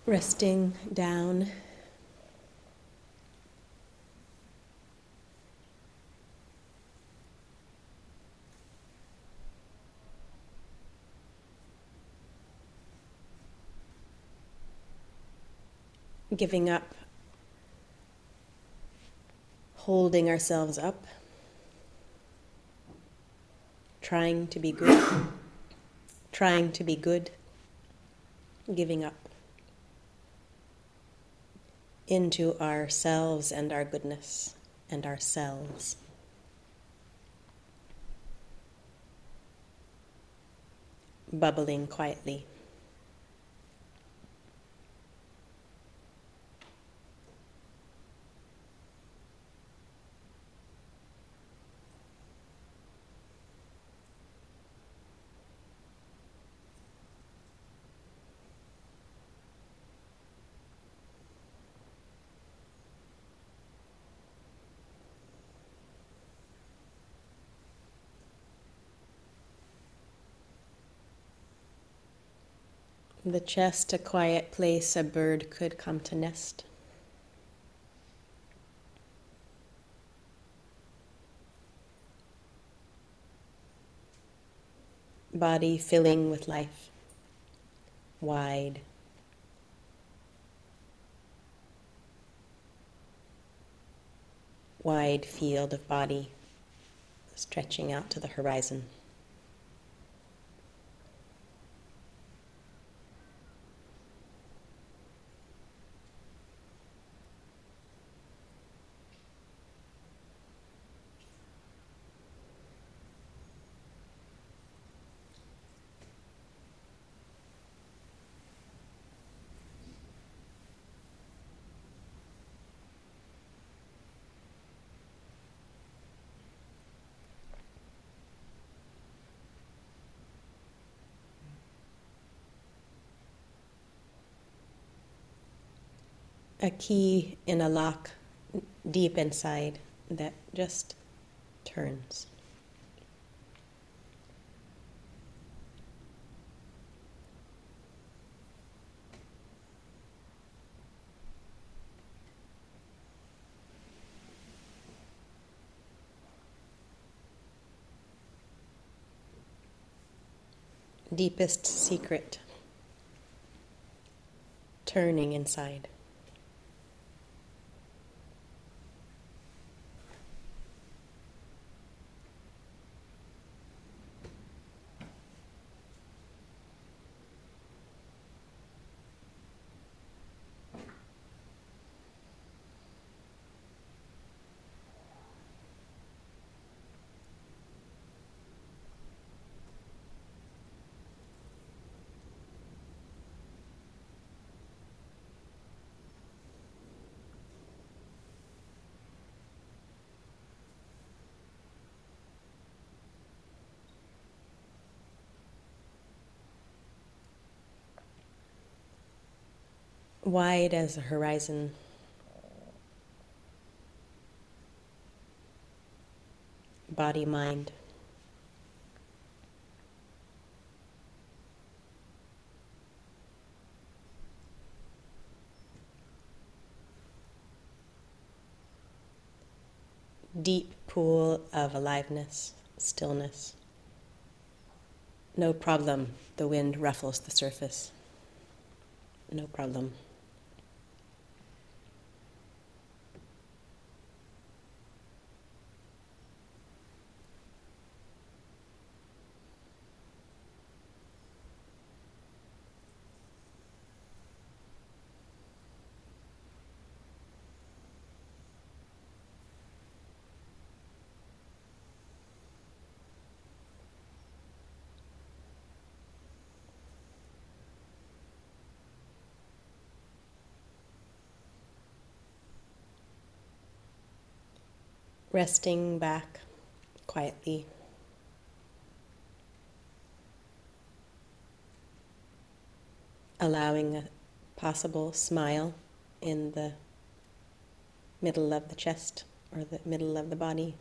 Resting down, giving up, holding ourselves up, trying to be good, giving up into ourselves and our goodness and ourselves. Bubbling quietly. The chest, a quiet place a bird could come to nest. Body filling with life, wide. Wide field of body, stretching out to the horizon. A key in a lock deep inside that just turns. Deepest secret, turning inside. Wide as a horizon. Body, mind. Deep pool of aliveness, stillness. No problem, the wind ruffles the surface. No problem. Resting back quietly. Allowing a possible smile in the middle of the chest or the middle of the body.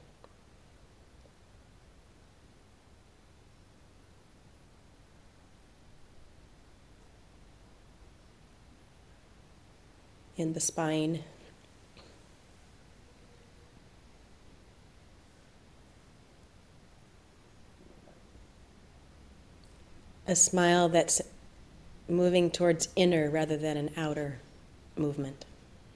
in the spine. A smile that's moving towards inner rather than an outer movement.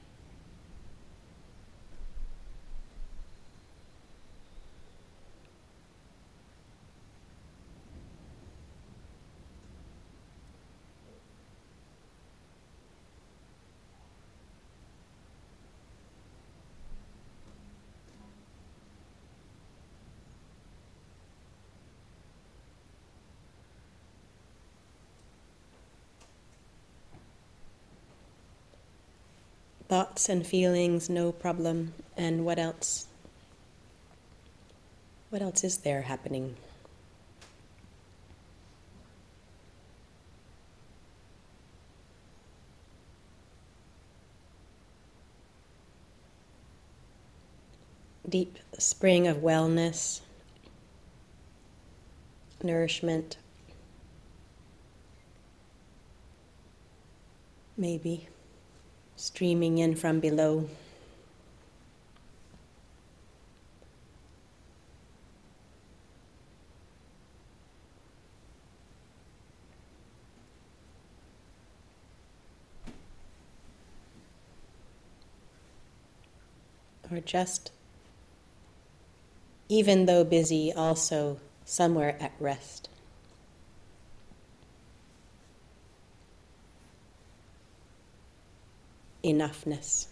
Thoughts and feelings, no problem. And what else? What else is there happening? Deep spring of wellness, nourishment, maybe streaming in from below. Or just, even though busy, also somewhere at rest. Enoughness.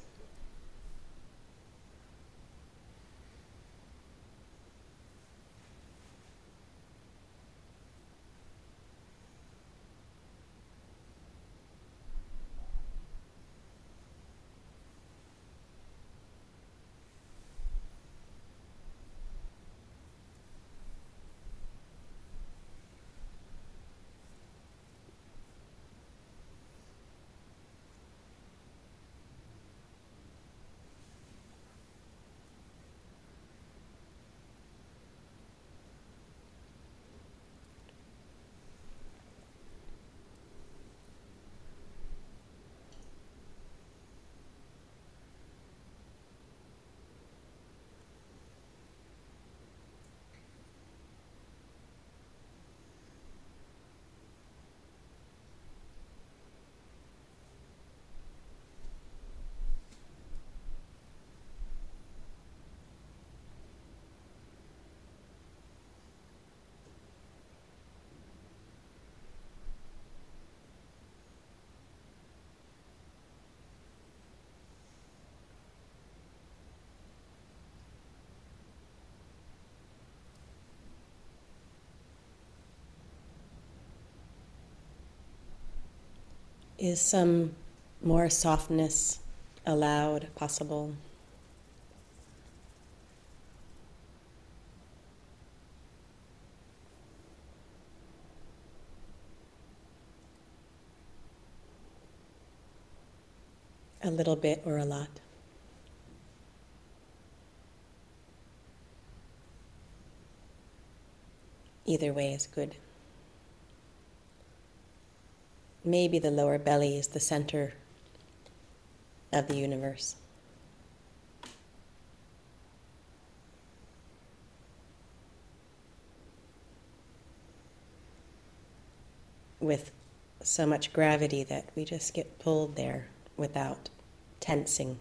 Is some more softness allowed, possible? A little bit or a lot? Either way is good. Maybe the lower belly is the center of the universe. With so much gravity that we just get pulled there without tensing.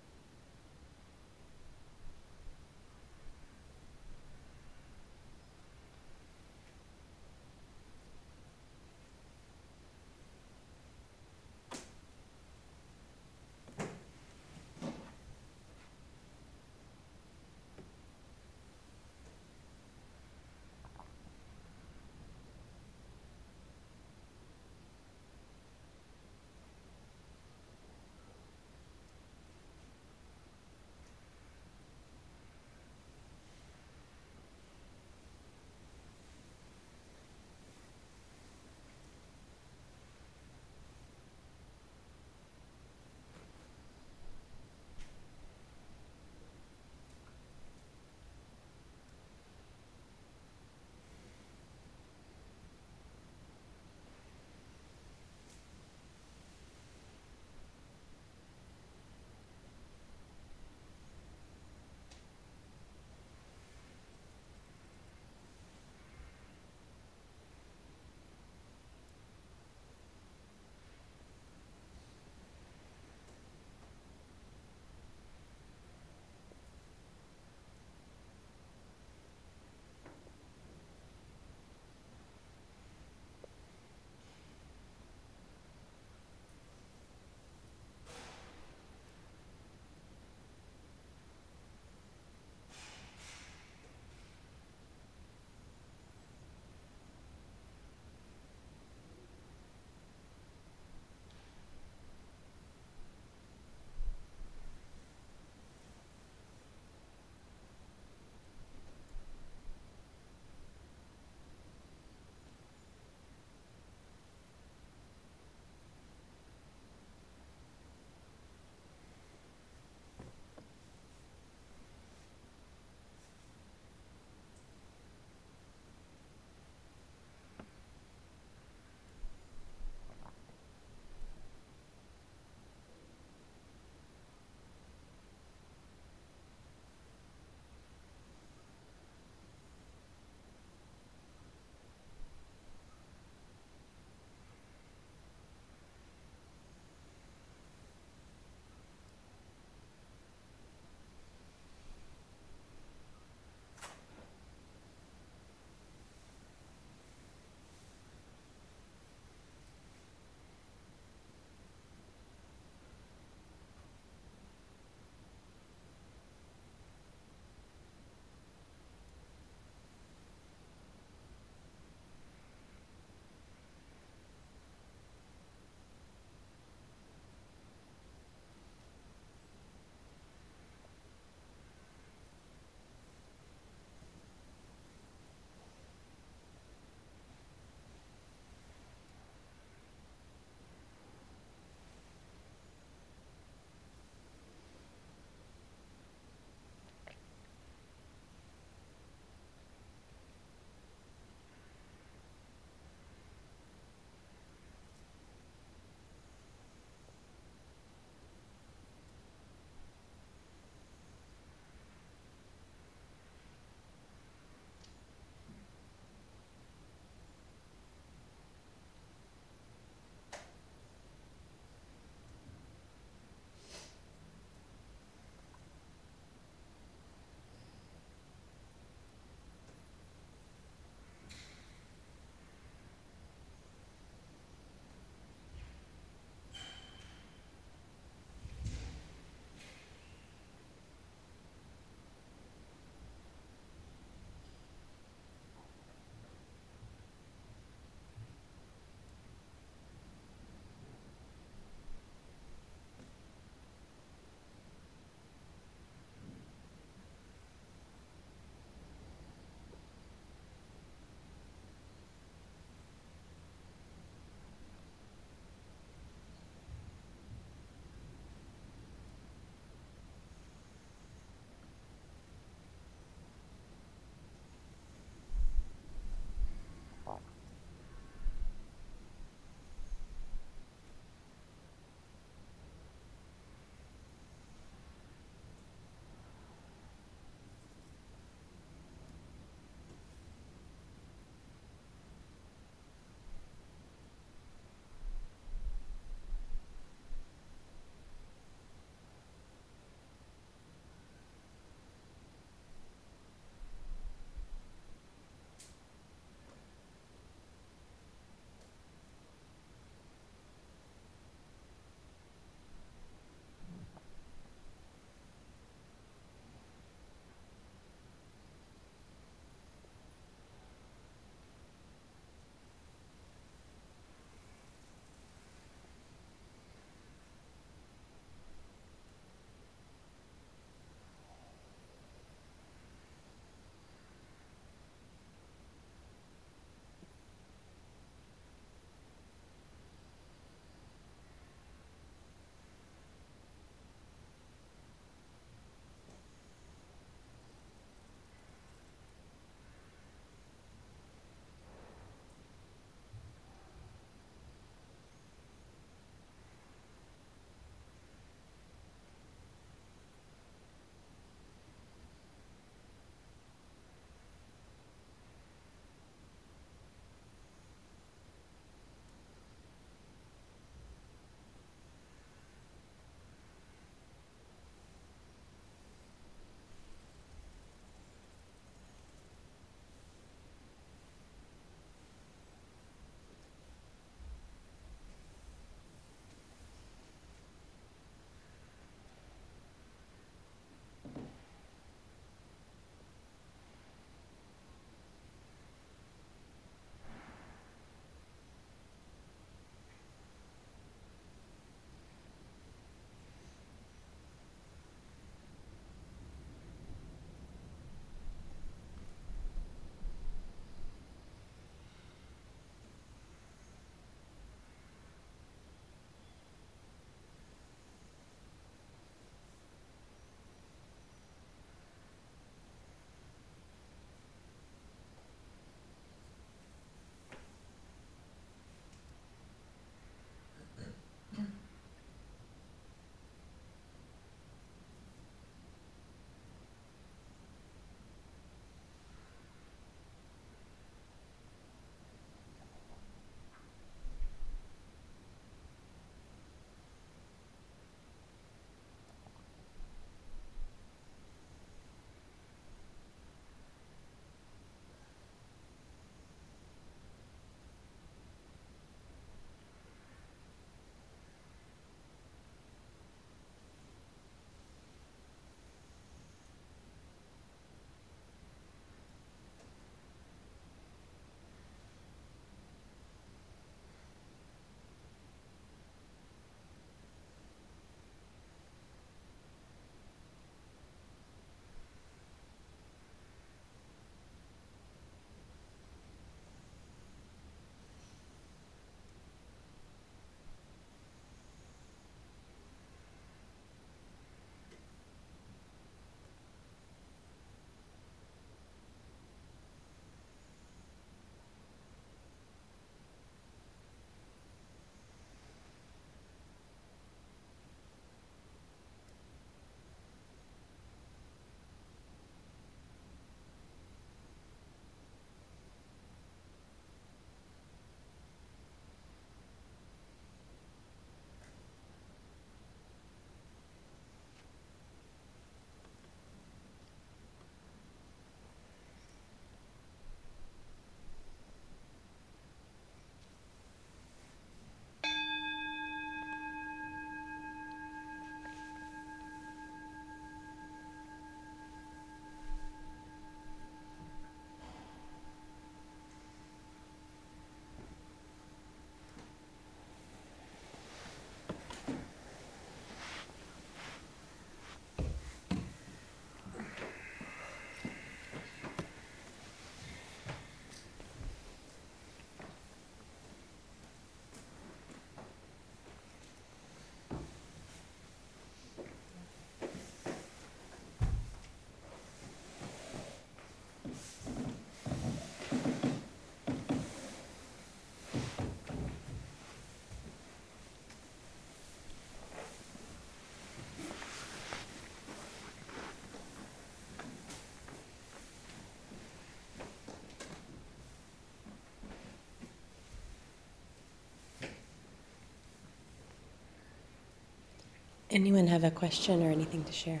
Anyone have a question or anything to share?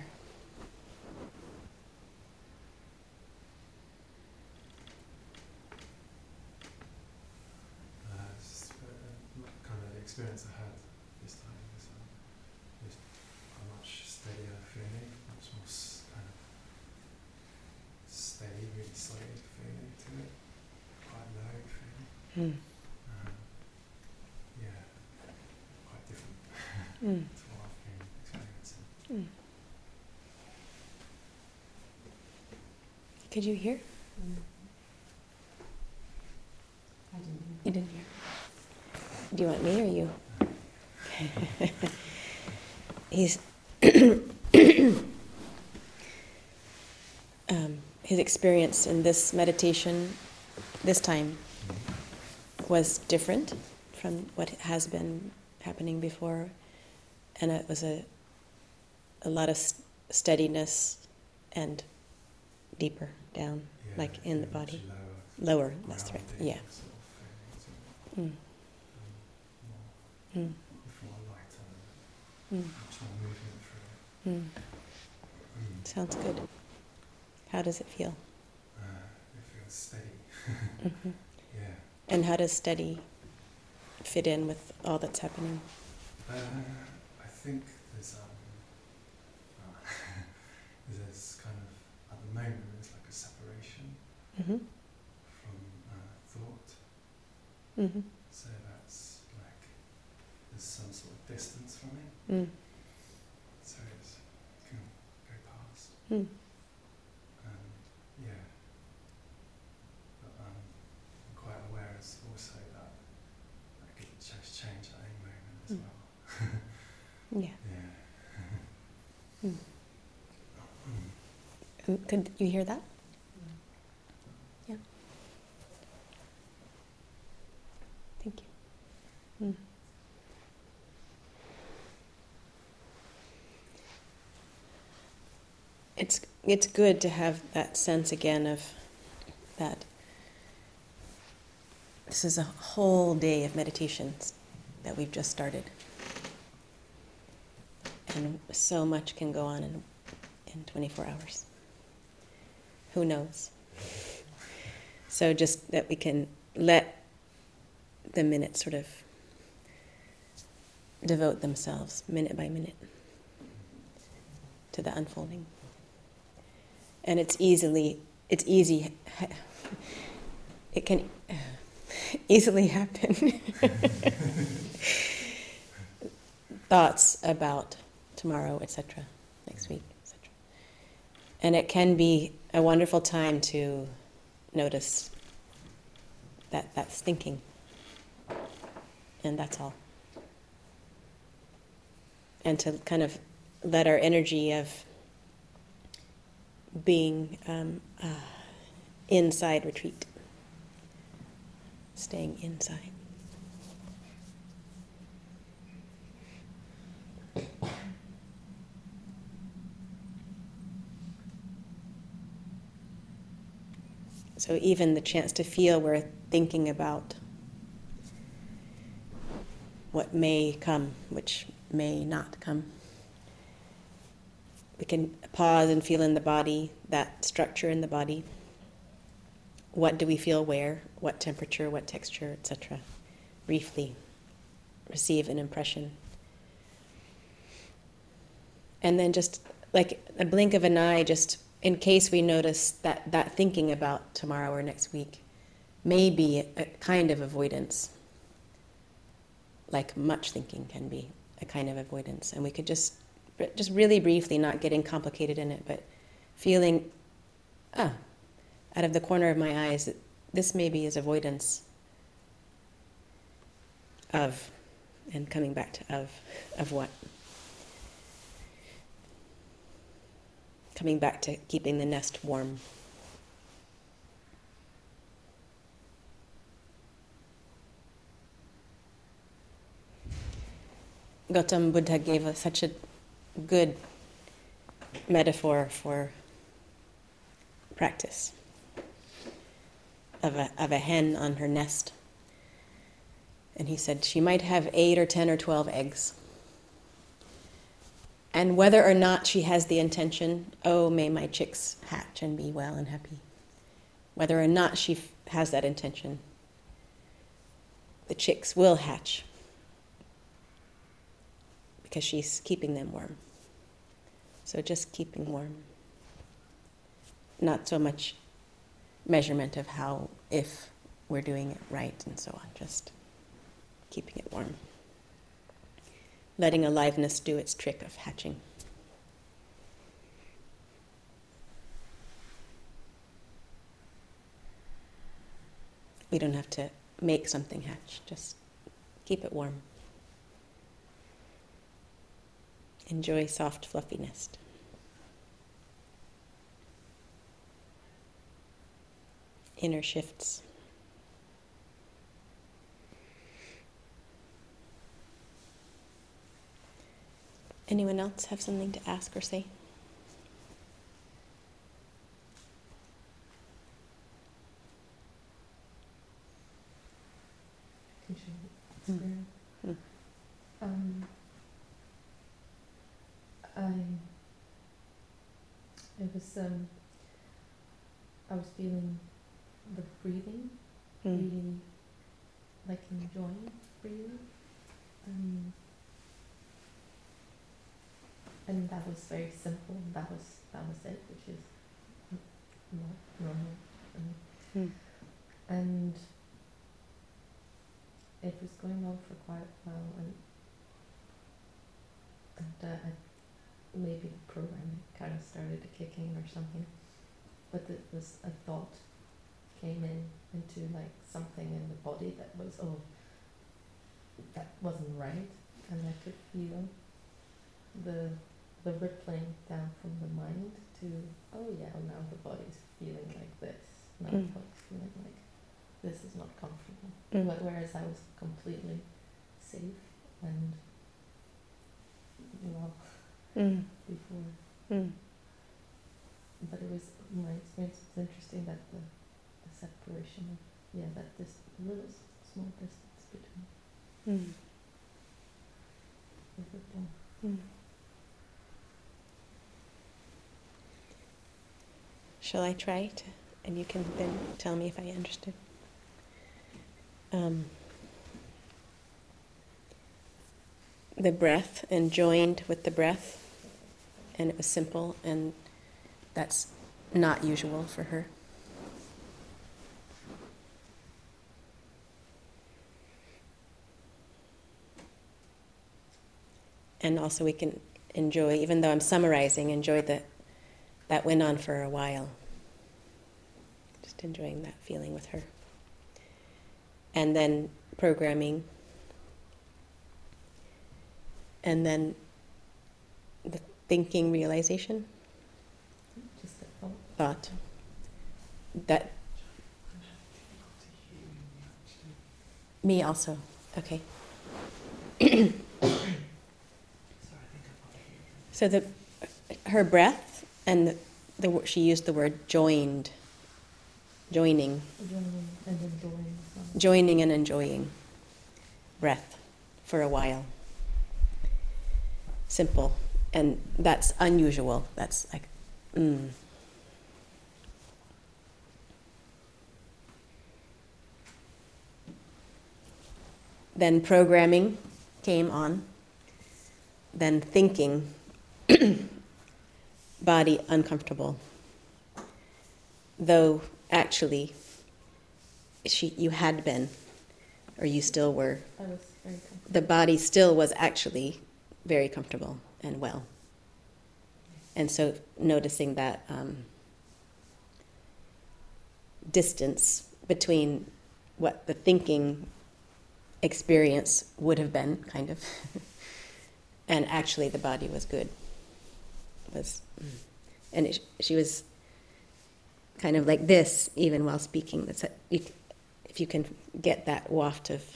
Just, kind of the experience I had this time is just a much steadier feeling, much more kind of steady, really solid feeling to it, quite low feeling. Yeah, quite different to what I've been experiencing. Could you hear? I didn't hear. You didn't hear. Do you want me or you? He's his experience in this meditation this time was different from what has been happening before, and it was a lot of steadiness and deeper down, like in the body. Lower, that's right. Yeah. Sort of feeling, more lighter, much more movement through it. Sounds good. How does it feel? It feels steady. Yeah. And how does steady fit in with all that's happening? I think there's kind of, at the moment, there's like a separation from thought. So that's like, there's some sort of distance from it. So it can go past. Yeah. But I'm quite aware also that could just change at any moment as well. Yeah. Yeah. Could you hear that? Yeah. Thank you. It's good to have that sense again of that this is a whole day of meditations that we've just started. And so much can go on in 24 hours. Who knows? So just that we can let the minutes sort of devote themselves minute by minute to the unfolding. And it can easily happen. Thoughts about tomorrow, etc., next week, etc. And it can be a wonderful time to notice that that's thinking. And that's all. And to kind of let our energy of being inside retreat. Staying inside. So even the chance to feel we're thinking about what may come, which may not come. We can pause and feel in the body, that structure in the body. What do we feel where? What temperature, what texture, etc. Briefly receive an impression. And then just like a blink of an eye, just in case we notice that thinking about tomorrow or next week may be a kind of avoidance. Like much thinking can be a kind of avoidance. And we could just really briefly, not getting complicated in it, but feeling, out of the corner of my eyes, that this maybe is avoidance of, and coming back to of what? Coming back to keeping the nest warm. Gautam Buddha gave us such a good metaphor for practice of a hen on her nest. And he said she might have 8 or 10 or 12 eggs. And whether or not she has the intention, oh, may my chicks hatch and be well and happy. Whether or not she has that intention, the chicks will hatch because she's keeping them warm. So just keeping warm. Not so much measurement of how, if we're doing it right and so on, just keeping it warm. Letting aliveness do its trick of hatching. We don't have to make something hatch, just keep it warm. Enjoy soft, fluffy nest. Inner shifts. Anyone else have something to ask or say? Can share experience. Mm. I was feeling the breathing, really like enjoying breathing. And that was very simple. That was it, which is not normal. And it was going on for quite a while, and maybe the programming kind of started to kick in or something. But a thought came into like something in the body that wasn't right, and I could feel the rippling down from the mind to, oh yeah, now the body's feeling like this. Now the body's feeling like this is not comfortable. Whereas I was completely safe and well before. But it was, my experience was interesting that the separation of, that this little small distance between the ripple. Shall I try to, and you can then tell me if I understood. The breath, and joined with the breath, and it was simple, and that's not usual for her. And also we can enjoy, even though I'm summarizing, enjoy that went on for a while. Just enjoying that feeling with her. And then programming. And then the thinking realization. Just a Thought. That. Me also. Okay. So her breath and she used the word joined. Joining. And enjoying. Joining and enjoying breath for a while. Simple. And that's unusual. That's like, Then programming came on. Then thinking, body uncomfortable. Though actually, you had been, or you still were. I was very comfortable. The body still was actually very comfortable and well. And so noticing that distance between what the thinking experience would have been, kind of, and actually the body was good. She was kind of like this, even while speaking. If you can get that waft of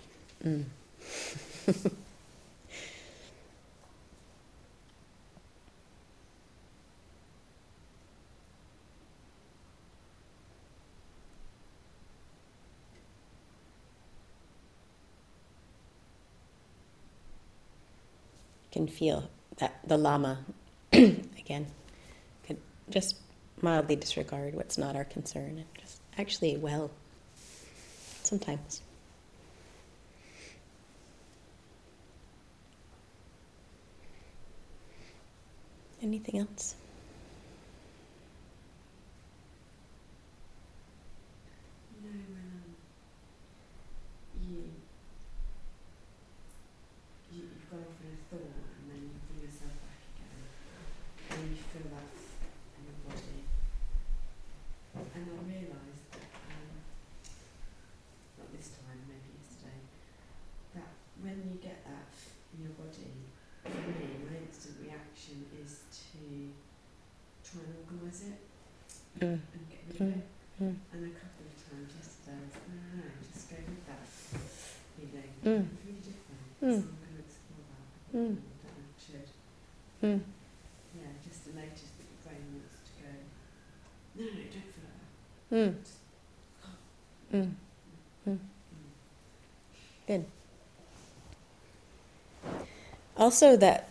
can feel that the Lama, again, could just mildly disregard what's not our concern and just actually, well, sometimes. Anything else? You know when you've gone off in a thought and then you bring yourself back again and you feel that in your body. And I realised that, not this time, maybe yesterday, that when you get that in your body, for me, my instant reaction is to try and organise it and get rid of it. And a couple of times yesterday I was like, no, just go with that feeling. It's really different. So I'm going to explore that. I don't know if I should. Yeah, just to notice that your brain wants to go, no, don't feel like that. Good. Also, that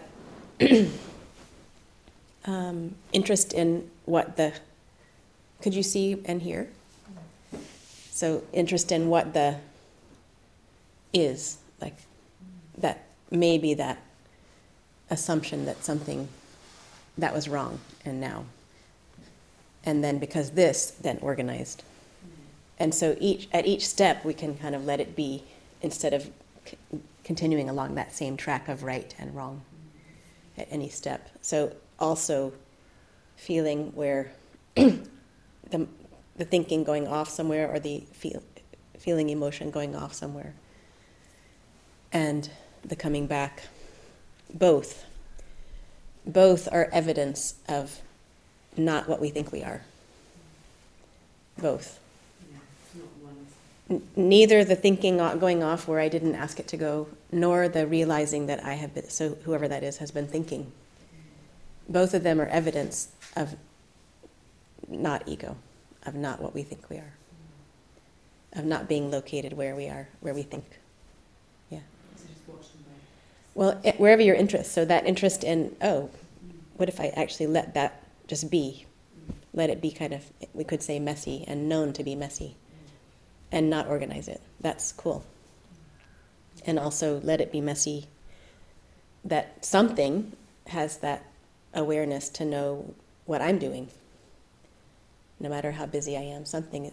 interest in what the, could you see and hear? So interest in what the is, like that maybe that assumption that something that was wrong and now. And then because this, then organized. And so at each step we can kind of let it be instead of continuing along that same track of right and wrong at any step. So also feeling where the thinking going off somewhere or the feeling emotion going off somewhere and the coming back, both are evidence of not what we think we are. Both. Yeah, it's not one. Neither the thinking going off where I didn't ask it to go, nor the realizing that I have been, so whoever that is has been thinking. Both of them are evidence of not ego, of not what we think we are, of not being located where we are, where we think. Yeah. So just watch them both. Well, wherever your interest, so that interest in, what if I actually let that just be? Let it be kind of, we could say messy and known to be messy. And not organize it. That's cool. And also let it be messy that something has that awareness to know what I'm doing. No matter how busy I am, something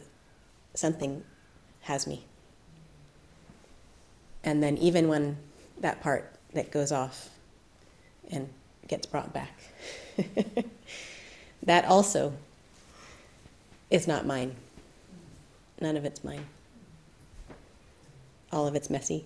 has me. And then even when that part that goes off and gets brought back, that also is not mine. None of it's mine. All of it's messy.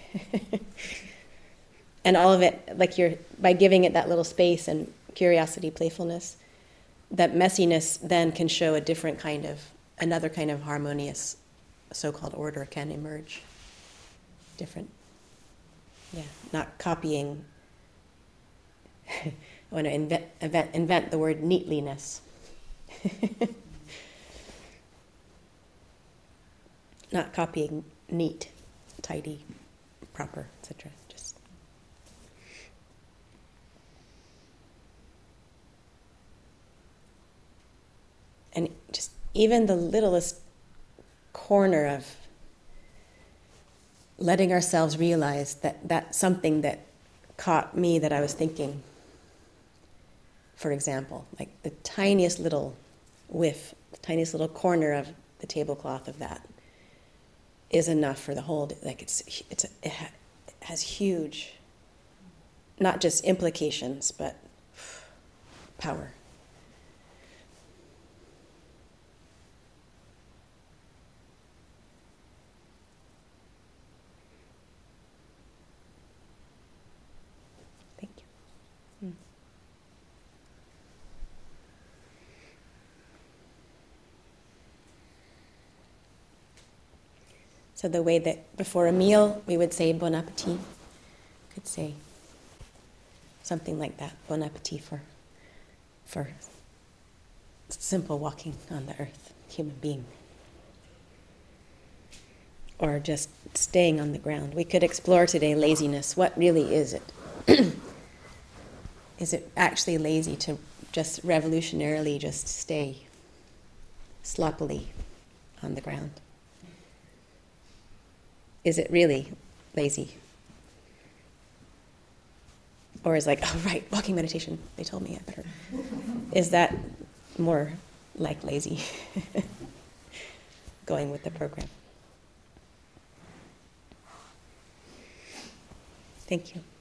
And all of it, like by giving it that little space and curiosity, playfulness, that messiness then can show another kind of harmonious so-called order can emerge. Different. Yeah, not copying. I want to invent the word neatliness. Not copying neat, tidy, proper, etc. Just and just even the littlest corner of letting ourselves realize that that's something that caught me that I was thinking. For example, like the tiniest little whiff, the tiniest little corner of the tablecloth of that is enough for the whole, like it has huge, not just implications, but power. Thank you. So the way that before a meal we would say bon appetit, could say something like that, bon appetit for simple walking on the earth, human being. Or just staying on the ground. We could explore today laziness. What really is it? Is it actually lazy to just revolutionarily just stay sloppily on the ground? Is it really lazy? Or is like, oh right, walking meditation, they told me I better. Is that more like lazy? Going with the program. Thank you.